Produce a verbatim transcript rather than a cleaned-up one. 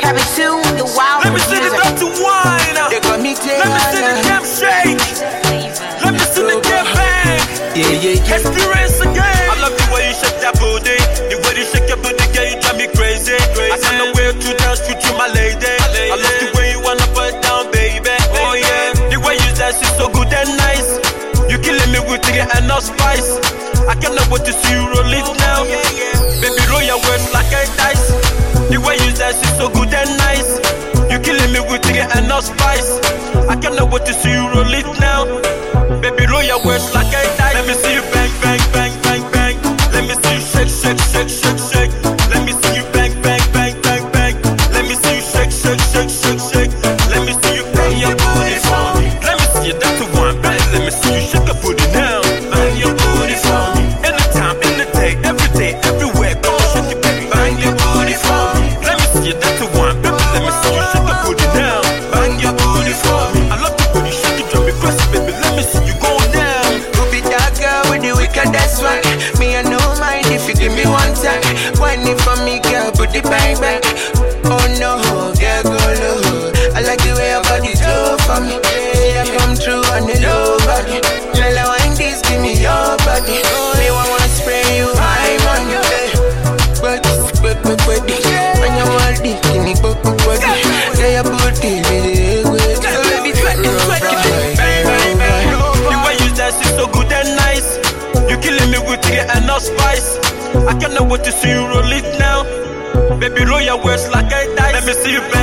Carry two, the wild. Let me see the dirty wine. They got me Let me see the damn shake. Let me see the damn bang. Yeah, yeah, yeah. Experience again. I love the way you shake that booty. The way you shake your booty, girl, you drive me crazy. I can't know where to dance with you, my lady. I love the way you wanna put it down, baby. Oh yeah. The way you dance is so good and nice. You killing me with the and no spice. I cannot wait to see you roll it now. Baby, roll your words like a dice. The way you dance is so good and nice. You killing me with the and no spice. I cannot wait to see you roll it now. Baby, roll your words like a dice. Let me see you bang, bang, bang, bang, bang. Let me see you shake, shake, shake, shake, shake. Let me see you bang, bang, bang, bang, bang. Let me see you shake, shake, shake, shake, shake. Let me see you bang your booty for me. Let me see you dance to one, baby. Let me see you shake your booty now. Bang your booty for me. Anytime, in the day, every day, everywhere. Come on, shake it, baby. Bang your booty for me. Let me see you dance to one, baby. Let me see you shake your booty now. Bang your booty for me. I love the booty, shake it, drop it, press it, baby. Let me see you go down. Who be that girl with the wickedest one? Me, I no mind if you give me one time. Whine it for me, girl, put it bang bang. Oh no, girl, go low. I like the way your body's low for me. Yeah, come through on the low body. Girl, I wine this, give me your body. Me, I wanna spray you high on you. Body, body, body. When you want it, give me body, body. Yeah, your booty, really good. So baby, twerk it, twerk it, bang, bang, bang. The way you dance is so good and nice. You killing me with the and no spice. I cannot wait to see you roll it now. Baby, roll your words like a dice. Let me see you